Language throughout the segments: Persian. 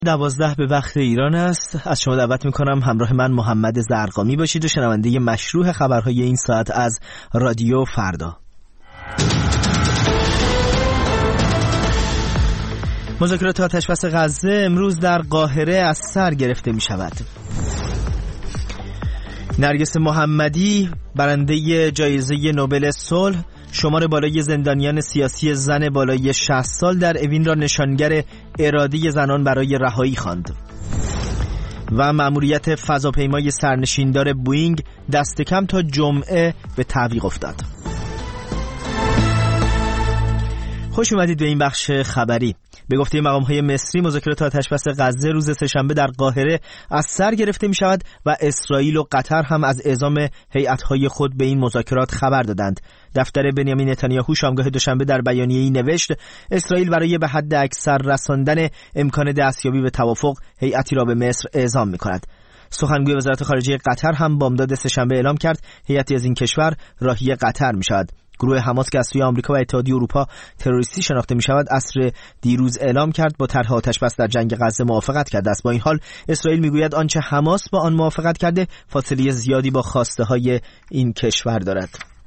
12 به وقت ایران است. از شما دعوت میکنم همراه من محمد زرقامی باشید و شنونده مشروع خبرهای این ساعت از رادیو فردا. مذاکرات آتش‌بس غزه امروز در قاهره از سر گرفته می شود. نرگس محمدی برنده جایزه نوبل صلح شمار بالای زندانیان سیاسی زن بالای 60 سال در اوین را نشانگر اراده زنان برای رهایی خواند. و مأموریت فضاپیمای سرنشیندار بوئینگ دست کم تا جمعه به تعویق افتاد. خوش اومدید به این بخش خبری. به گفته مقام‌های مصری مذاکرات آتش‌بس غزه روز سه‌شنبه در قاهره از سر گرفته می‌شود و اسرائیل و قطر هم از اعزام هیئت‌های خود به این مذاکرات خبر دادند. دفتر بنیامین نتانیاهو شامگاه دوشنبه در بیانیه‌ای نوشت اسرائیل برای به حد اکثر رساندن امکان دستیابی به توافق هیئتی را به مصر اعزام می‌کند. سخنگوی وزارت خارجه قطر هم بامداد سه‌شنبه اعلام کرد هیئتی از این کشور راهی قطر می‌شود. گروه حماس که از سوی آمریکا و اتحادیه اروپا تروریستی شناخته می شود عصر دیروز اعلام کرد با طرح آتش‌بس در جنگ غزه موافقت کرده است. با این حال اسرائیل میگوید آنچه حماس با آن موافقت کرده فاصله زیادی با خواسته های این کشور دارد.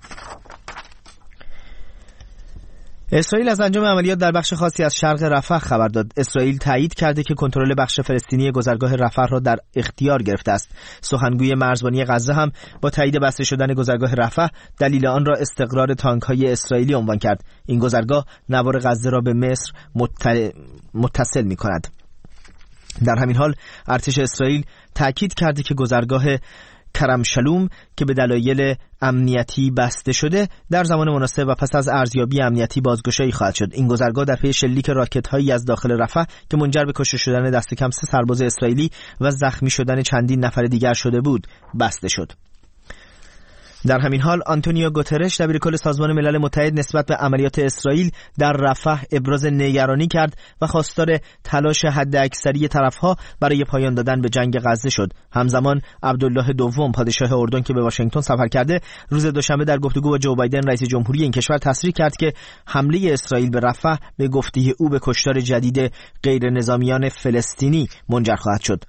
اسرائیل از انجام عملیات در بخش خاصی از شرق رفح خبر داد. اسرائیل تایید کرده که کنترل بخش فلسطینی گذرگاه رفح را در اختیار گرفته است. سخنگوی مرزبانی غزه هم با تایید بسته شدن گذرگاه رفح دلیل آن را استقرار تانک‌های اسرائیلی عنوان کرد. این گذرگاه نوار غزه را به مصر متصل می‌کند. در همین حال ارتش اسرائیل تاکید کرده که گذرگاه کرم شلوم که به دلایل امنیتی بسته شده در زمان مناسب و پس از ارزیابی امنیتی بازگشایی خواهد شد. این گذرگاه در پی شلیک راکت‌هایی از داخل رفح که منجر به کشته شدن دست کم 3 سرباز اسرائیلی و زخمی شدن چندین نفر دیگر شده بود بسته شد. در همین حال آنتونیو گوترش دبیرکل سازمان ملل متحد نسبت به عملیات اسرائیل در رفح ابراز نگرانی کرد و خواستار تلاش حداکثری طرف‌ها برای پایان دادن به جنگ غزه شد. همزمان عبدالله دوم پادشاه اردن که به واشنگتن سفر کرده روز دوشنبه در گفتگو با جو بایدن رئیس جمهوری این کشور تصریح کرد که حمله اسرائیل به رفح به گفته او به کشتار جدید غیر نظامیان فلسطینی منجر خواهد شد.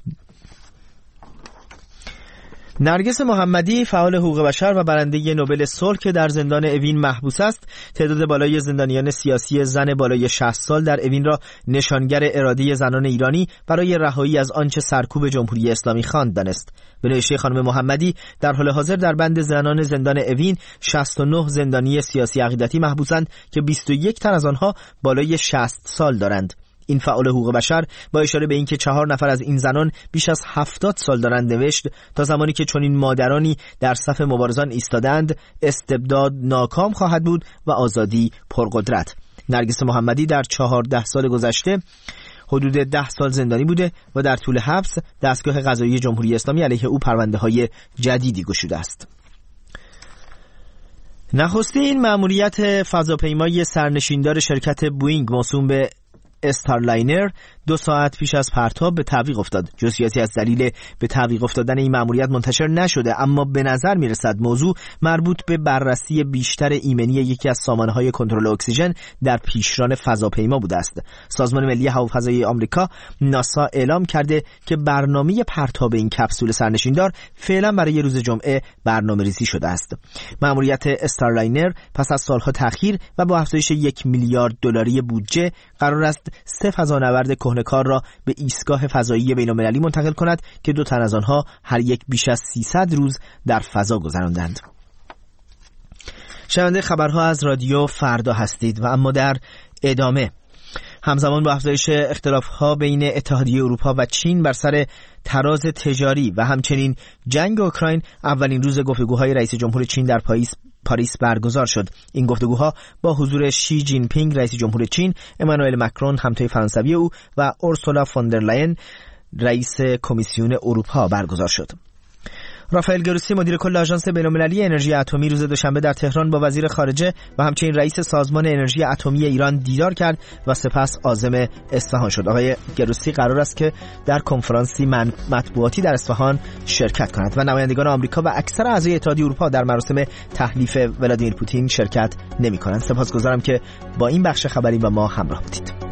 نرگس محمدی فعال حقوق بشر و برنده نوبل صلح که در زندان اوین محبوس است تعداد بالای زندانیان سیاسی زن بالای 60 سال در اوین را نشانگر اراده زنان ایرانی برای رهایی از آنچه سرکوب جمهوری اسلامی خواند دانست. به نوشته خانم محمدی در حال حاضر در بند زنان زندان اوین 69 زندانی سیاسی عقیدتی محبوسند که 21 تن از آنها بالای 60 سال دارند. این فعال حقوق بشر با اشاره به اینکه 4 نفر از این زنان بیش از 70 سال دارند نوشت تا زمانی که چنین مادرانی در صف مبارزان ایستادند استبداد ناکام خواهد بود و آزادی پرقدرت. نرگس محمدی در 14 سال گذشته حدود 10 سال زندانی بوده و در طول حبس دستگاه قضایی جمهوری اسلامی علیه او پرونده‌های جدیدی گشوده است. نخستین مأموریت فضاپیمای سرنشیندار شرکت بوئینگ موسوم به استارلاینر 2 ساعت پیش از پرتاب به تعویق افتاد. جزئیاتی از دلیل به تعویق افتادن این مأموریت منتشر نشده، اما به نظر میرسد موضوع مربوط به بررسی بیشتر ایمنی یکی از سامانه‌های کنترل اکسیژن در پیشران فضاپیما بوده است. سازمان ملی هوافضایی آمریکا ناسا اعلام کرده که برنامه پرتاب این کپسول سرنشیندار فعلا برای روز جمعه برنامه‌ریزی شده است. مأموریت استارلاینر پس از سالها تأخیر و با افزایش 1 میلیارد دلاری بودجه قرار است 3 فضانورد کهنه‌کار را به ایستگاه فضایی بین‌المللی منتقل کند که 2 تن از آنها هر یک بیش از 300 روز در فضا گذراندند. شنونده خبرها از رادیو فردا هستید و اما در ادامه همزمان با افزایش اختلاف‌ها بین اتحادیه اروپا و چین بر سر تراز تجاری و همچنین جنگ اوکراین اولین روز گفتگوهای رئیس جمهور چین در پاریس برگزار شد. این گفتگوها با حضور شی جین پینگ رئیس جمهور چین، امانوئل مکرون همتای فرانسوی او و اورسولا فوندر لاین رئیس کمیسیون اروپا برگزار شد. رافائل گروسی مدیر کل آژانس بین‌المللی انرژی اتمی روز دوشنبه در تهران با وزیر خارجه و همچنین رئیس سازمان انرژی اتمی ایران دیدار کرد و سپس عازم اصفهان شد. آقای گروسی قرار است که در کنفرانسی مطبوعاتی در اصفهان شرکت کند و نمایندگان آمریکا و اکثر اعضای اتحادیه اروپا در مراسم تحلیف ولادیمیر پوتین شرکت نمی‌کنند. سپاسگزارم که با این بخش خبری با ما همراه بودید.